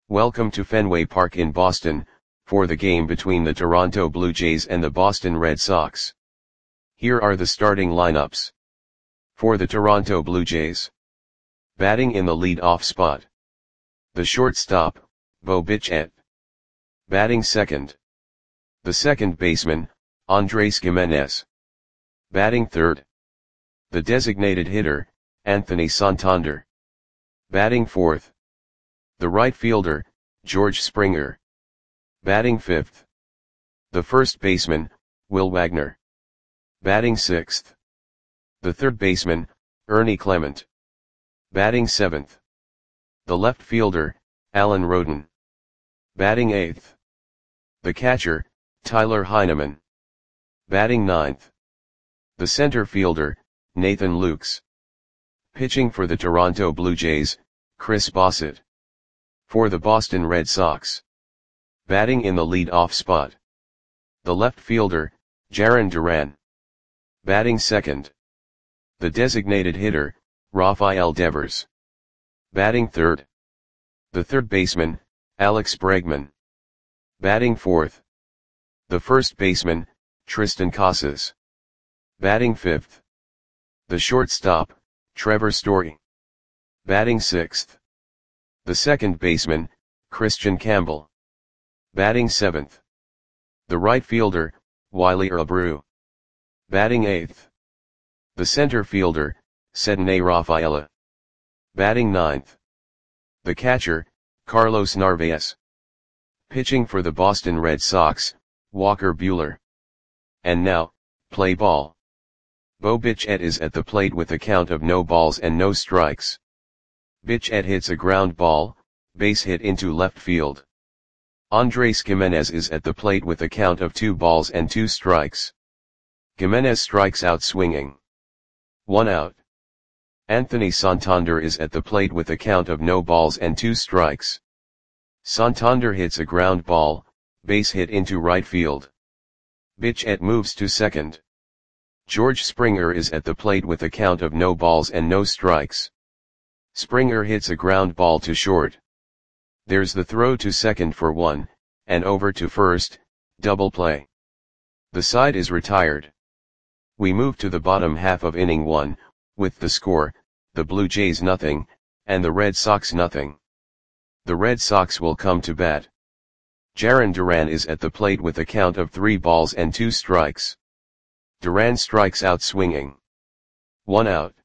Welcome to Fenway Park in Boston, for the game between the Toronto Blue Jays and the Boston Red Sox. Here are the starting lineups. For the Toronto Blue Jays. Batting in the lead-off spot. The shortstop, Bo Bichette. Batting second. The second baseman, Andres Gimenez. Batting third. The designated hitter, Anthony Santander. Batting fourth. The right fielder, George Springer. Batting fifth. The first baseman, Will Wagner. Batting sixth. The third baseman, Ernie Clement. Batting seventh. The left fielder, Alan Roden. Batting eighth. The catcher, Tyler Heineman. Batting ninth. The center fielder, Nathan Lukes. Pitching for the Toronto Blue Jays, Chris Bassitt. For the Boston Red Sox. Batting in the lead-off spot. The left fielder, Jarren Duran. Batting second. The designated hitter, Rafael Devers. Batting third. The third baseman, Alex Bregman. Batting fourth. The first baseman, Triston Casas. Batting fifth. The shortstop, Trevor Story. Batting sixth. The second baseman, Christian Campbell. Batting seventh. The right fielder, Wiley Abreu. Batting eighth. The center fielder, Ceddanne Rafaela. Batting ninth. The catcher, Carlos Narvaez. Pitching for the Boston Red Sox, Walker Buehler. And now, play ball. Bo Bichette is at the plate with a count of no balls and no strikes. Bichette hits a ground ball, base hit into left field. Andres Gimenez is at the plate with a count of 2 balls and 2 strikes. Gimenez strikes out swinging. 1 out. Anthony Santander is at the plate with a count of no balls and 2 strikes. Santander hits a ground ball, base hit into right field. Bichette moves to second. George Springer is at the plate with a count of no balls and no strikes. Springer hits a ground ball to short. There's the throw to second for 1, and over to first, double play. The side is retired. We move to the bottom half of inning 1, with the score, the Blue Jays nothing, and the Red Sox nothing. The Red Sox will come to bat. Jarren Duran is at the plate with a count of 3 balls and 2 strikes. Duran strikes out swinging. 1 out.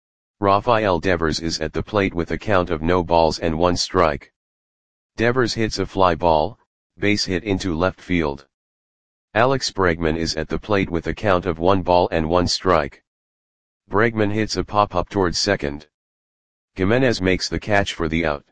Rafael Devers is at the plate with a count of no balls and 1 strike. Devers hits a fly ball, base hit into left field. Alex Bregman is at the plate with a count of 1 ball and 1 strike. Bregman hits a pop-up towards second. Gimenez makes the catch for the out.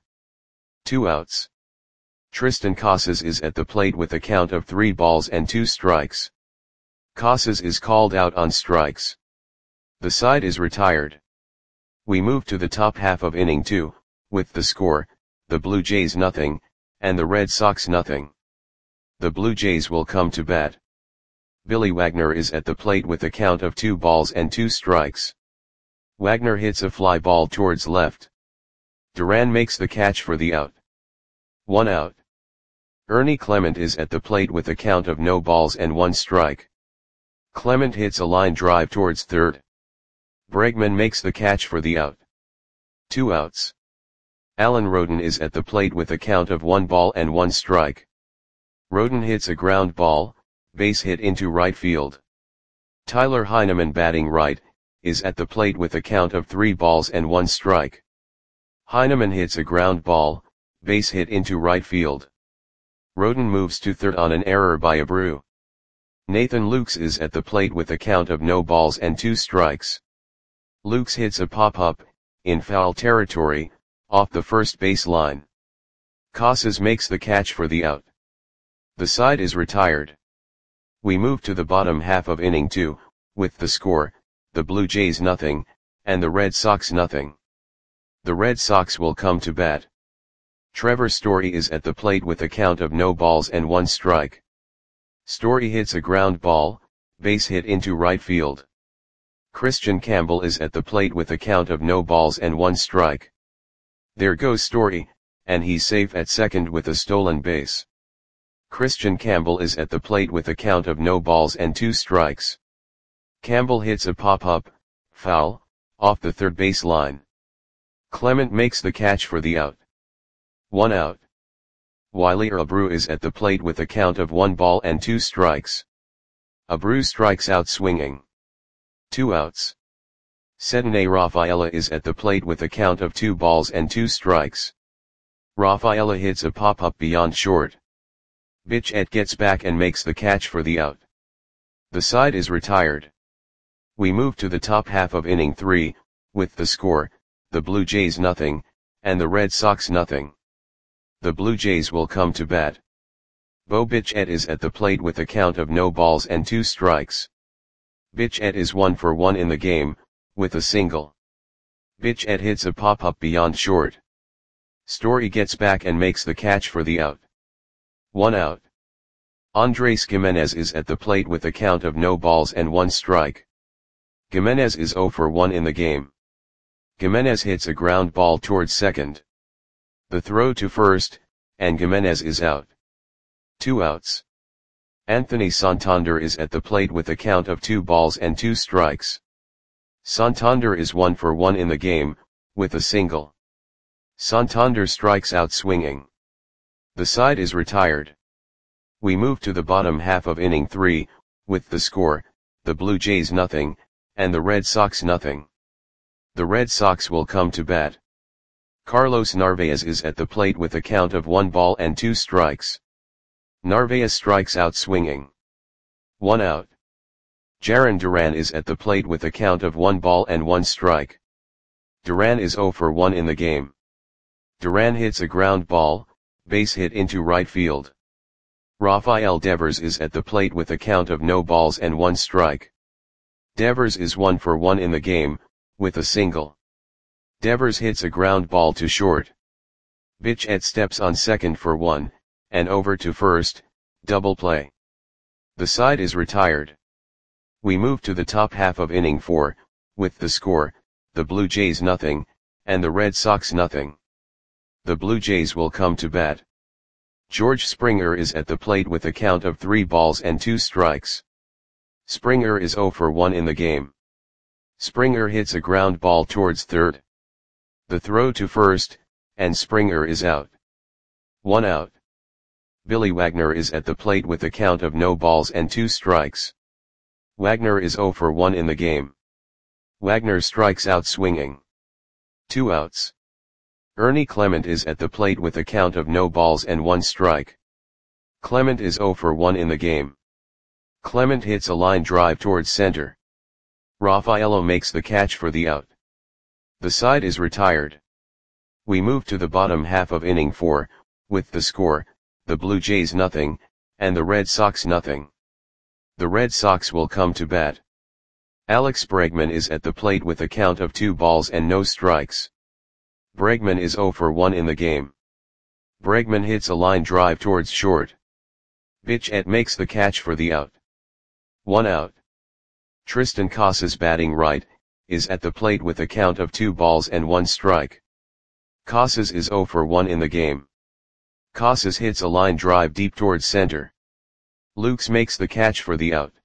2 outs. Triston Casas is at the plate with a count of 3 balls and 2 strikes. Casas is called out on strikes. The side is retired. We move to the top half of inning 2, with the score, the Blue Jays nothing, and the Red Sox nothing. The Blue Jays will come to bat. Billy Wagner is at the plate with a count of 2 balls and 2 strikes. Wagner hits a fly ball towards left. Duran makes the catch for the out. 1 out. Ernie Clement is at the plate with a count of no balls and 1 strike. Clement hits a line drive towards third. Bregman makes the catch for the out. 2 outs. Alan Roden is at the plate with a count of 1 ball and 1 strike. Roden hits a ground ball, base hit into right field. Tyler Heineman, batting right, is at the plate with a count of 3 balls and 1 strike. Heineman hits a ground ball, base hit into right field. Roden moves to third on an error by Abreu. Nathan Lukes is at the plate with a count of no balls and 2 strikes. Lukes hits a pop-up, in foul territory, off the first base line. Casas makes the catch for the out. The side is retired. We move to the bottom half of inning 2, with the score, the Blue Jays nothing, and the Red Sox nothing. The Red Sox will come to bat. Trevor Story is at the plate with a count of no balls and 1 strike. Story hits a ground ball, base hit into right field. Christian Campbell is at the plate with a count of no balls and 1 strike. There goes Story, and he's safe at second with a stolen base. Christian Campbell is at the plate with a count of no balls and 2 strikes. Campbell hits a pop-up, foul, off the third base line. Clement makes the catch for the out. 1 out. Wiley Abreu is at the plate with a count of 1 ball and 2 strikes. Abreu strikes out swinging. 2 outs. Cedinay Rafaela is at the plate with a count of 2 balls and 2 strikes. Rafaela hits a pop-up beyond short. Bichette gets back and makes the catch for the out. The side is retired. We move to the top half of inning 3, with the score, the Blue Jays nothing, and the Red Sox nothing. The Blue Jays will come to bat. Bo Bichette is at the plate with a count of no balls and 2 strikes. Bichette is 1 for 1 in the game, with a single. Bichette hits a pop-up beyond short. Story gets back and makes the catch for the out. 1 out. Andres Gimenez is at the plate with a count of no balls and 1 strike. Gimenez is 0 for 1 in the game. Gimenez hits a ground ball towards second. The throw to first, and Gimenez is out. 2 outs. Anthony Santander is at the plate with a count of 2 balls and 2 strikes. Santander is 1 for 1 in the game, with a single. Santander strikes out swinging. The side is retired. We move to the bottom half of inning 3, with the score, the Blue Jays nothing, and the Red Sox nothing. The Red Sox will come to bat. Carlos Narvaez is at the plate with a count of 1 ball and 2 strikes. Narvaez strikes out swinging. 1 out. Jarren Duran is at the plate with a count of 1 ball and 1 strike. Duran is 0 for 1 in the game. Duran hits a ground ball, base hit into right field. Rafael Devers is at the plate with a count of no balls and 1 strike. Devers is 1 for 1 in the game, with a single. Devers hits a ground ball to short. Bichette steps on second for 1, and over to first, double play. The side is retired. We move to the top half of inning 4, with the score, the Blue Jays nothing, and the Red Sox nothing. The Blue Jays will come to bat. George Springer is at the plate with a count of 3 balls and 2 strikes. Springer is 0 for 1 in the game. Springer hits a ground ball towards third. The throw to first, and Springer is out. 1 out. Billy Wagner is at the plate with a count of no balls and 2 strikes. Wagner is 0 for 1 in the game. Wagner strikes out swinging. 2 outs. Ernie Clement is at the plate with a count of no balls and 1 strike. Clement is 0 for 1 in the game. Clement hits a line drive towards center. Rafaelo makes the catch for the out. The side is retired. We move to the bottom half of inning 4, with the score, the Blue Jays nothing, and the Red Sox nothing. The Red Sox will come to bat. Alex Bregman is at the plate with a count of 2 balls and no strikes. Bregman is 0 for 1 in the game. Bregman hits a line drive towards short. Bichette makes the catch for the out. 1 out. Tristan Casas, batting right, is at the plate with a count of 2 balls and 1 strike. Casas is 0 for 1 in the game. Casas hits a line drive deep towards center. Lukes makes the catch for the out.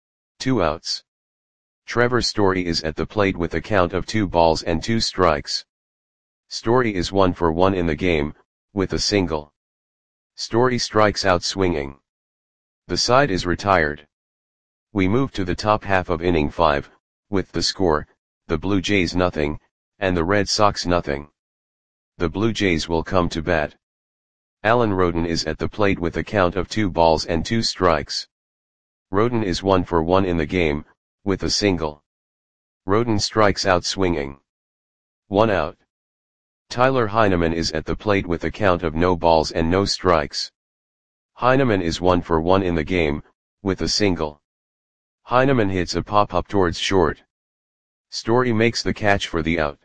2 outs. Trevor Story is at the plate with a count of 2 balls and 2 strikes. Story is 1 for 1 in the game, with a single. Story strikes out swinging. The side is retired. We move to the top half of inning 5, with the score, the Blue Jays nothing, and the Red Sox nothing. The Blue Jays will come to bat. Alan Roden is at the plate with a count of 2 balls and 2 strikes. Roden is 1 for 1 in the game, with a single. Roden strikes out swinging. 1 out. Tyler Heineman is at the plate with a count of no balls and no strikes. Heineman is 1 for 1 in the game, with a single. Heineman hits a pop-up towards short. Story makes the catch for the out.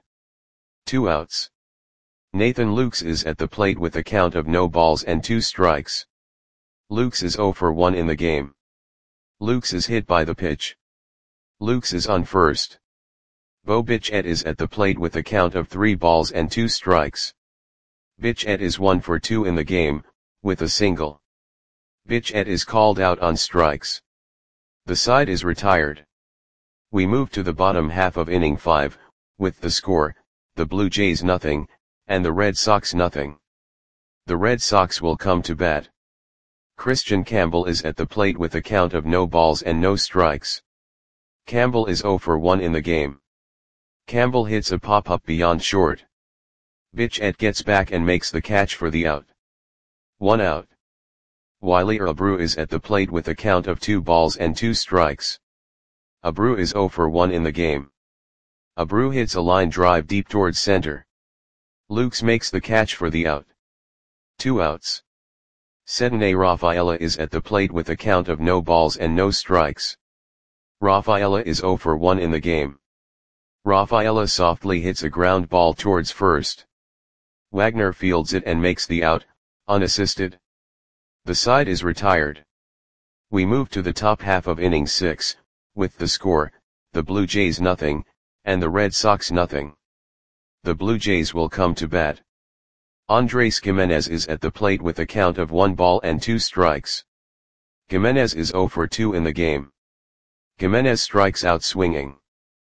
2 outs. Nathan Lukes is at the plate with a count of no balls and 2 strikes. Lukes is 0 for 1 in the game. Lukes is hit by the pitch. Lukes is on first. Bo Bichette is at the plate with a count of 3 balls and 2 strikes. Bichette is 1 for 2 in the game, with a single. Bichette is called out on strikes. The side is retired. We move to the bottom half of inning 5, with the score, the Blue Jays nothing, and the Red Sox nothing. The Red Sox will come to bat. Christian Campbell is at the plate with a count of no balls and no strikes. Campbell is 0 for 1 in the game. Campbell hits a pop-up beyond short. Bichette gets back and makes the catch for the out. 1 out. Wiley Abreu is at the plate with a count of 2 balls and 2 strikes. Abreu is 0 for 1 in the game. Abreu hits a line drive deep towards center. Lukes makes the catch for the out. 2 outs. Cedinne Rafaela is at the plate with a count of no balls and no strikes. Rafaela is 0 for 1 in the game. Rafaela softly hits a ground ball towards first. Wagner fields it and makes the out, unassisted. The side is retired. We move to the top half of inning 6, with the score, the Blue Jays nothing, and the Red Sox nothing. The Blue Jays will come to bat. Andres Gimenez is at the plate with a count of 1 ball and 2 strikes. Gimenez is 0 for 2 in the game. Gimenez strikes out swinging.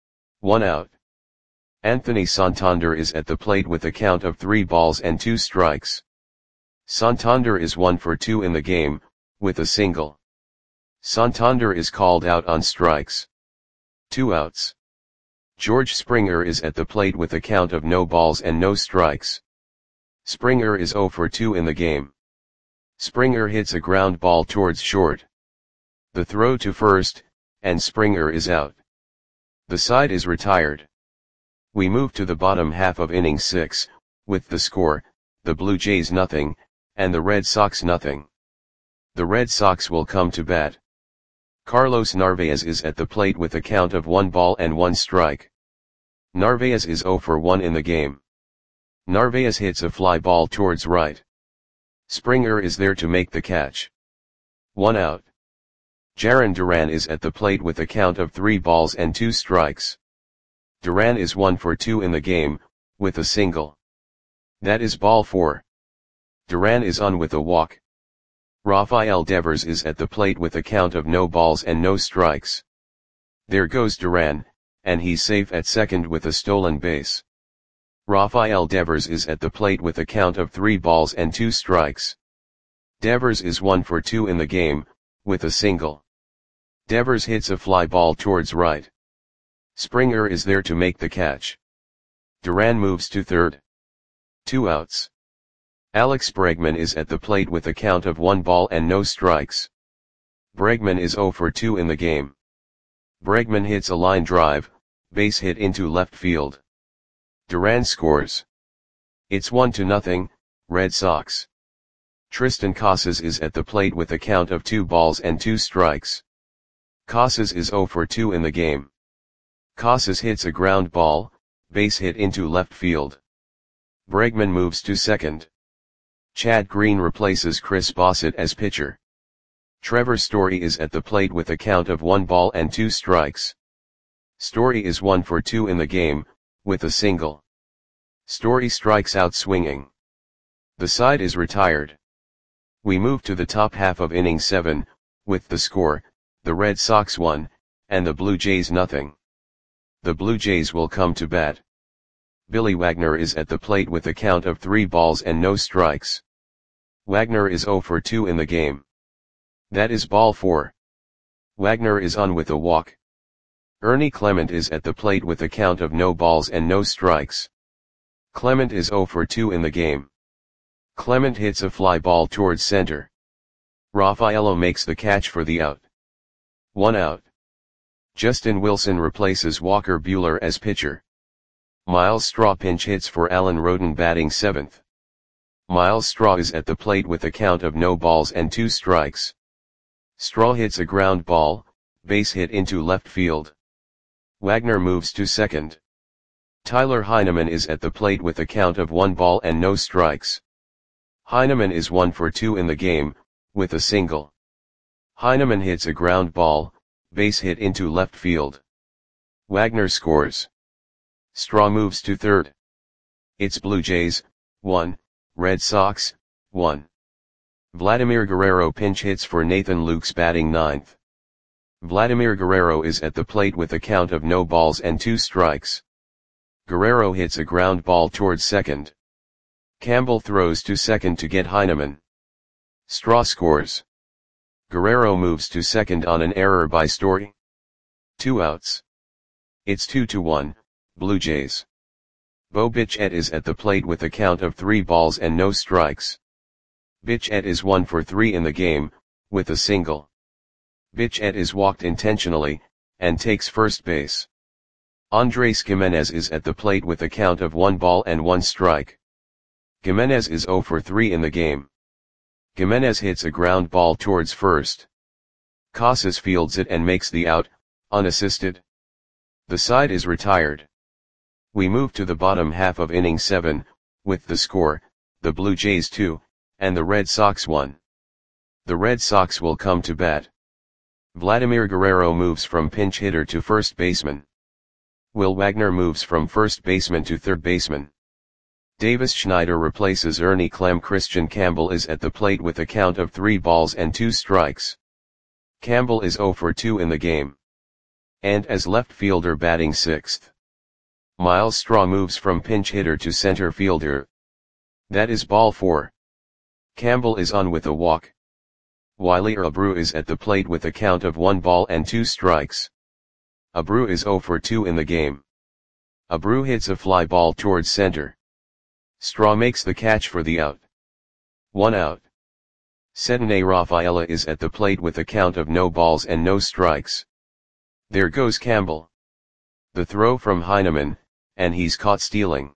1 out. Anthony Santander is at the plate with a count of 3 balls and 2 strikes. Santander is 1 for 2 in the game, with a single. Santander is called out on strikes. 2 outs. George Springer is at the plate with a count of no balls and no strikes. Springer is 0 for 2 in the game. Springer hits a ground ball towards short. The throw to first, and Springer is out. The side is retired. We move to the bottom half of inning 6, with the score, the Blue Jays nothing, and the Red Sox nothing. The Red Sox will come to bat. Carlos Narvaez is at the plate with a count of 1 ball and 1 strike. Narvaez is 0 for 1 in the game. Narvaez hits a fly ball towards right. Springer is there to make the catch. 1 out. Jarren Duran is at the plate with a count of 3 balls and 2 strikes. Duran is 1 for 2 in the game, with a single. That is ball 4. Duran is on with a walk. Rafael Devers is at the plate with a count of no balls and no strikes. There goes Duran, and he's safe at second with a stolen base. Rafael Devers is at the plate with a count of 3 balls and 2 strikes. Devers is 1 for 2 in the game, with a single. Devers hits a fly ball towards right. Springer is there to make the catch. Duran moves to third. 2 outs. Alex Bregman is at the plate with a count of 1 ball and no strikes. Bregman is 0 for 2 in the game. Bregman hits a line drive, base hit into left field. Duran scores. It's 1-0, Red Sox. Tristan Casas is at the plate with a count of 2 balls and 2 strikes. Casas is 0 for 2 in the game. Casas hits a ground ball, base hit into left field. Bregman moves to second. Chad Green replaces Chris Bassett as pitcher. Trevor Story is at the plate with a count of 1 ball and 2 strikes. Story is 1 for 2 in the game, with a single. Story strikes out swinging. The side is retired. We move to the top half of inning 7, with the score, the Red Sox 1, and the Blue Jays nothing. The Blue Jays will come to bat. Billy Wagner is at the plate with a count of 3 balls and no strikes. Wagner is 0 for 2 in the game. That is ball 4. Wagner is on with a walk. Ernie Clement is at the plate with a count of no balls and no strikes. Clement is 0 for 2 in the game. Clement hits a fly ball towards center. Rafaela makes the catch for the out. 1 out. Justin Wilson replaces Walker Buehler as pitcher. Miles Straw pinch hits for Alan Roden batting 7th. Miles Straw is at the plate with a count of no balls and 2 strikes. Straw hits a ground ball, base hit into left field. Wagner moves to second. Tyler Heineman is at the plate with a count of 1 ball and no strikes. Heineman is 1 for 2 in the game, with a single. Heineman hits a ground ball, base hit into left field. Wagner scores. Straw moves to third. It's Blue Jays, 1, Red Sox, 1. Vladimir Guerrero pinch hits for Nathan Lukes batting ninth. Vladimir Guerrero is at the plate with a count of no balls and 2 strikes. Guerrero hits a ground ball towards second. Campbell throws to second to get Heineman. Straw scores. Guerrero moves to second on an error by Story. 2 outs. It's 2-1, Blue Jays. Bo Bichette is at the plate with a count of 3 balls and no strikes. Bichette is 1 for 3 in the game, with a single. Bichette is walked intentionally, and takes first base. Andres Gimenez is at the plate with a count of 1 ball and 1 strike. Gimenez is 0 for 3 in the game. Gimenez hits a ground ball towards first. Casas fields it and makes the out, unassisted. The side is retired. We move to the bottom half of inning 7, with the score, the Blue Jays 2, and the Red Sox 1. The Red Sox will come to bat. Vladimir Guerrero moves from pinch hitter to first baseman. Will Wagner moves from first baseman to third baseman. Davis Schneider replaces Ernie Clem. Christian Campbell is at the plate with a count of 3 balls and 2 strikes. Campbell is 0 for 2 in the game. And as left fielder batting sixth. Miles Straw moves from pinch hitter to center fielder. That is ball 4. Campbell is on with a walk. Wiley Abreu is at the plate with a count of 1 ball and 2 strikes. Abreu is 0 for 2 in the game. Abreu hits a fly ball towards center. Straw makes the catch for the out. 1 out. Cedney Rafaela is at the plate with a count of no balls and no strikes. There goes Campbell. The throw from Heineman, and he's caught stealing.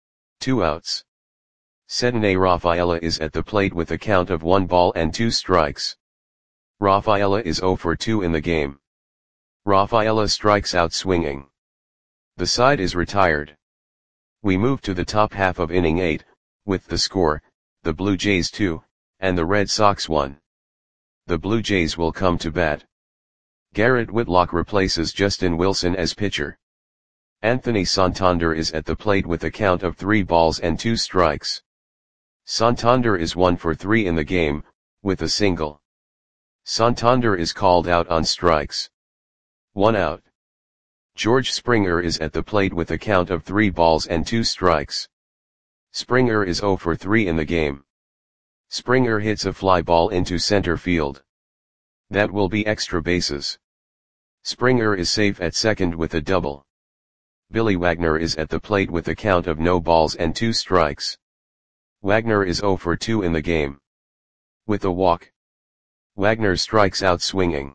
2 outs. Cedney Rafaela is at the plate with a count of 1 ball and 2 strikes. Rafaela is 0 for 2 in the game. Rafaela strikes out swinging. The side is retired. We move to the top half of inning 8, with the score, the Blue Jays 2, and the Red Sox 1. The Blue Jays will come to bat. Garrett Whitlock replaces Justin Wilson as pitcher. Anthony Santander is at the plate with a count of 3 balls and 2 strikes. Santander is 1 for 3 in the game, with a single. Santander is called out on strikes. 1 out. George Springer is at the plate with a count of 3 balls and 2 strikes. Springer is 0 for 3 in the game. Springer hits a fly ball into center field. That will be extra bases. Springer is safe at second with a double. Billy Wagner is at the plate with a count of no balls and 2 strikes. Wagner is 0 for 2 in the game. With a walk. Wagner strikes out swinging.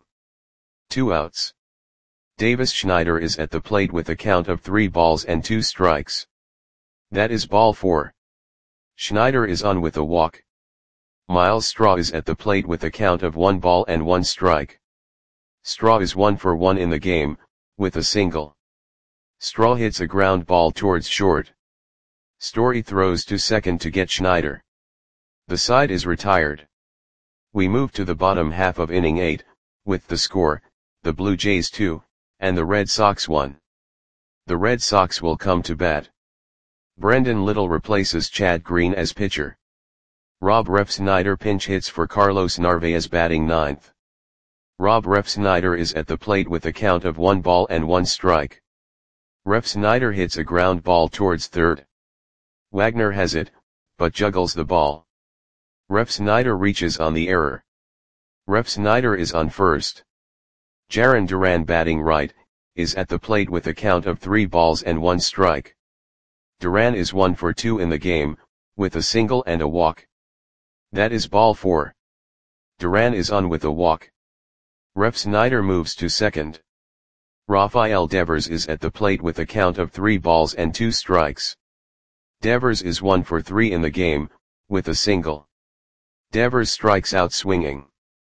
2 outs. Davis Schneider is at the plate with a count of 3 balls and 2 strikes. That is ball 4. Schneider is on with a walk. Miles Straw is at the plate with a count of 1 ball and 1 strike. Straw is 1 for 1 in the game, with a single. Straw hits a ground ball towards short. Story throws to second to get Schneider. The side is retired. We move to the bottom half of inning 8, with the score, the Blue Jays 2, and the Red Sox 1. The Red Sox will come to bat. Brendan Little replaces Chad Green as pitcher. Rob Refsnyder pinch hits for Carlos Narvaez batting ninth. Rob Refsnyder is at the plate with a count of 1 ball and 1 strike. Refsnyder hits a ground ball towards third. Wagner has it, but juggles the ball. Refsnyder reaches on the error. Refsnyder is on first. Jarren Duran batting right, is at the plate with a count of 3 balls and 1 strike. Duran is 1 for 2 in the game, with a single and a walk. That is ball 4. Duran is on with a walk. Refsnyder moves to second. Rafael Devers is at the plate with a count of 3 balls and 2 strikes. Devers is 1 for 3 in the game, with a single. Devers strikes out swinging.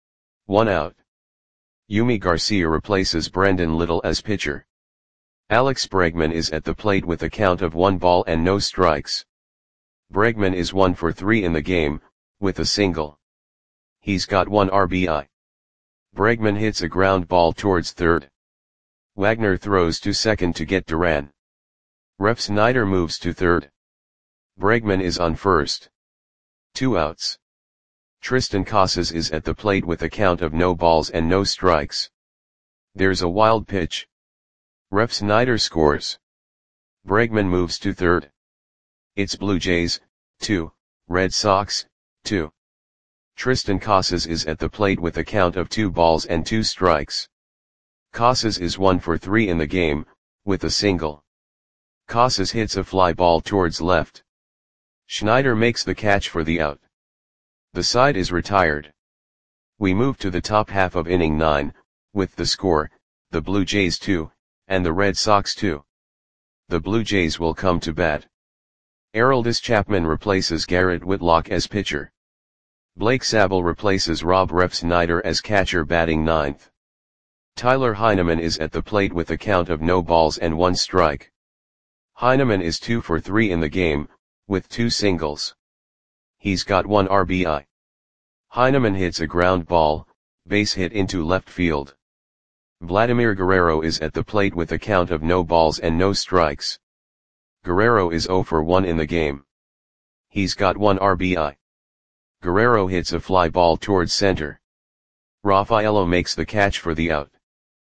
1 out. Yumi Garcia replaces Brendan Little as pitcher. Alex Bregman is at the plate with a count of 1 ball and no strikes. Bregman is 1 for 3 in the game, with a single. He's got 1 RBI. Bregman hits a ground ball towards third. Wagner throws to second to get Duran. Refsnyder moves to third. Bregman is on first. 2 outs. Tristan Casas is at the plate with a count of no balls and no strikes. There's a wild pitch. Ref Snyder scores. Bregman moves to third. It's Blue Jays, 2, Red Sox, 2. Tristan Casas is at the plate with a count of 2 balls and 2 strikes. Casas is 1 for 3 in the game, with a single. Casas hits a fly ball towards left. Schneider makes the catch for the out. The side is retired. We move to the top half of inning 9, with the score, the Blue Jays 2, and the Red Sox 2. The Blue Jays will come to bat. Aroldis Chapman replaces Garrett Whitlock as pitcher. Blake Sabol replaces Rob Ref Snyder as catcher batting 9th. Tyler Heineman is at the plate with a count of no balls and 1 strike. Heineman is 2 for 3 in the game, with 2 singles. He's got 1 RBI. Heineman hits a ground ball, base hit into left field. Vladimir Guerrero is at the plate with a count of no balls and no strikes. Guerrero is 0 for 1 in the game. He's got 1 RBI. Guerrero hits a fly ball towards center. Rafaelo makes the catch for the out.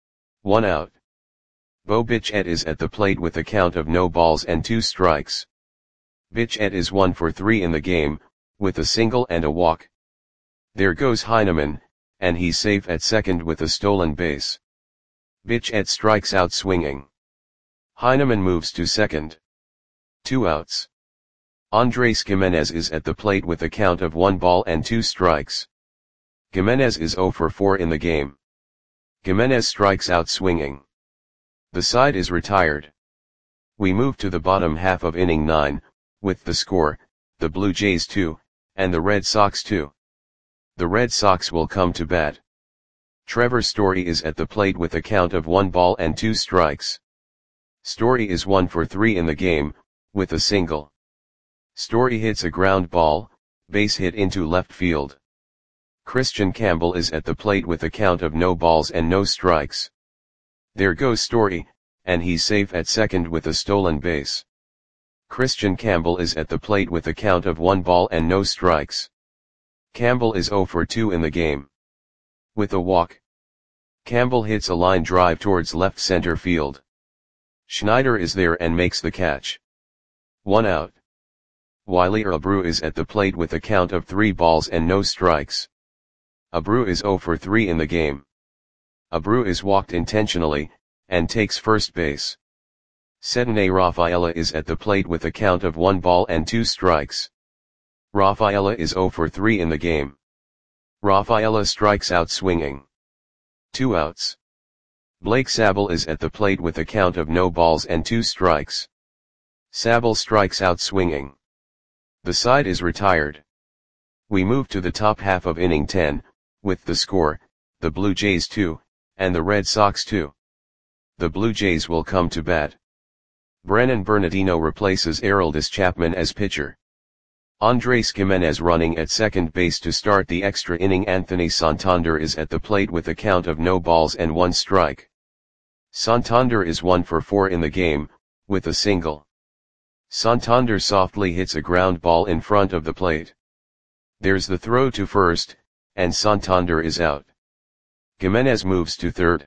1 out. Bo Bichette is at the plate with a count of no balls and 2 strikes. Bichette is 1 for 3 in the game, with a single and a walk. There goes Heineman, and he's safe at second with a stolen base. Bichette strikes out swinging. Heineman moves to second. 2 outs. Andres Gimenez is at the plate with a count of 1 ball and 2 strikes. Gimenez is 0 for 4 in the game. Gimenez strikes out swinging. The side is retired. We move to the bottom half of inning 9, with the score, the Blue Jays 2, and the Red Sox 2. The Red Sox will come to bat. Trevor Story is at the plate with a count of 1 ball and 2 strikes. Story is 1 for 3 in the game, with a single. Story hits a ground ball, base hit into left field. Christian Campbell is at the plate with a count of no balls and no strikes. There goes Story, and he's safe at second with a stolen base. Christian Campbell is at the plate with a count of 1 ball and no strikes. Campbell is 0 for 2 in the game. With a walk. Campbell hits a line drive towards left center field. Schneider is there and makes the catch. 1 out. Wiley Abreu is at the plate with a count of 3 balls and no strikes. Abreu is 0 for 3 in the game. Abreu is walked intentionally, and takes first base. Cedinne Rafaela is at the plate with a count of 1 ball and 2 strikes. Rafaela is 0 for 3 in the game. Rafaela strikes out swinging. 2 outs. Blake Sabol is at the plate with a count of no balls and 2 strikes. Sabol strikes out swinging. The side is retired. We move to the top half of inning 10, with the score, the Blue Jays 2, and the Red Sox 2. The Blue Jays will come to bat. Brennan Bernardino replaces Aroldis Chapman as pitcher. Andres Gimenez running at second base to start the extra inning. Anthony Santander is at the plate with a count of no balls and 1 strike. Santander is 1 for 4 in the game, with a single. Santander softly hits a ground ball in front of the plate. There's the throw to first, and Santander is out. Gimenez moves to third.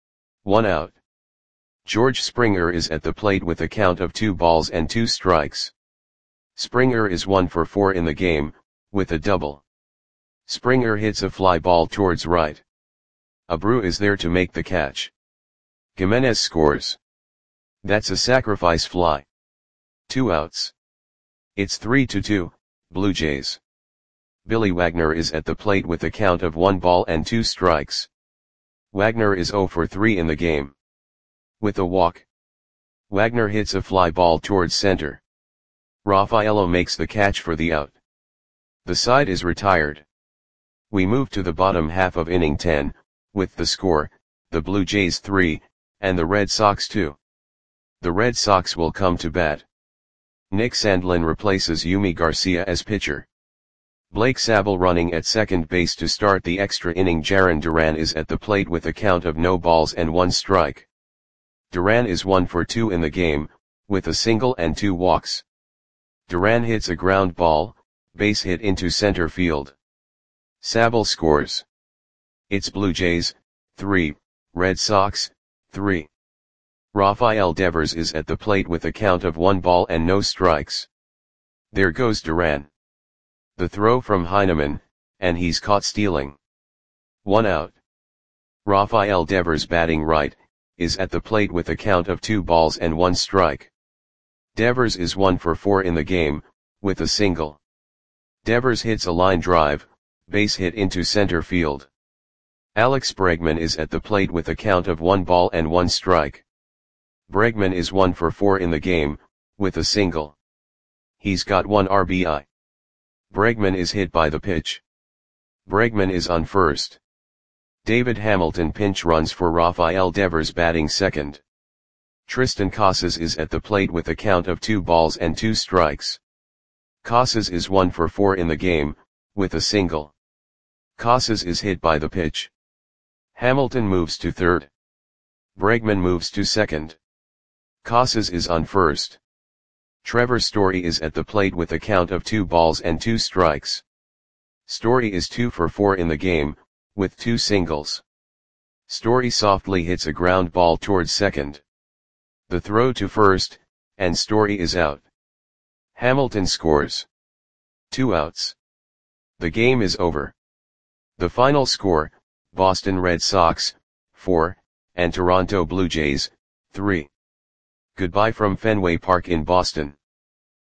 1 out. George Springer is at the plate with a count of 2 balls and 2 strikes. Springer is 1 for 4 in the game, with a double. Springer hits a fly ball towards right. Abreu is there to make the catch. Gimenez scores. That's a sacrifice fly. 2 outs. It's 3-2, Blue Jays. Billy Wagner is at the plate with a count of 1 ball and 2 strikes. Wagner is 0 for 3 in the game. With a walk. Wagner hits a fly ball towards center. Rafaelo makes the catch for the out. The side is retired. We move to the bottom half of inning 10, with the score, the Blue Jays 3, and the Red Sox 2. The Red Sox will come to bat. Nick Sandlin replaces Yumi Garcia as pitcher. Blake Sabol running at second base to start the extra inning. Jarren Duran is at the plate with a count of no balls and 1 strike. Duran is 1 for 2 in the game, with a single and 2 walks. Duran hits a ground ball, base hit into center field. Sabol scores. It's Blue Jays, 3, Red Sox, 3. Rafael Devers is at the plate with a count of 1 ball and no strikes. There goes Duran. The throw from Heineman, and he's caught stealing. 1 out. Rafael Devers, batting right, is at the plate with a count of 2 balls and 1 strike. Devers is 1 for 4 in the game, with a single. Devers hits a line drive, base hit into center field. Alex Bregman is at the plate with a count of 1 ball and 1 strike. Bregman is 1 for 4 in the game, with a single. He's got 1 RBI. Bregman is hit by the pitch. Bregman is on first. David Hamilton pinch runs for Rafael Devers, batting second. Tristan Casas is at the plate with a count of 2 balls and 2 strikes. Casas is 1 for 4 in the game, with a single. Casas is hit by the pitch. Hamilton moves to third. Bregman moves to second. Casas is on first. Trevor Story is at the plate with a count of 2 balls and 2 strikes. Story is 2 for 4 in the game, with 2 singles. Story softly hits a ground ball towards second. The throw to first, and Story is out. Hamilton scores. 2 outs. The game is over. The final score, Boston Red Sox, 4, and Toronto Blue Jays, 3. Goodbye from Fenway Park in Boston.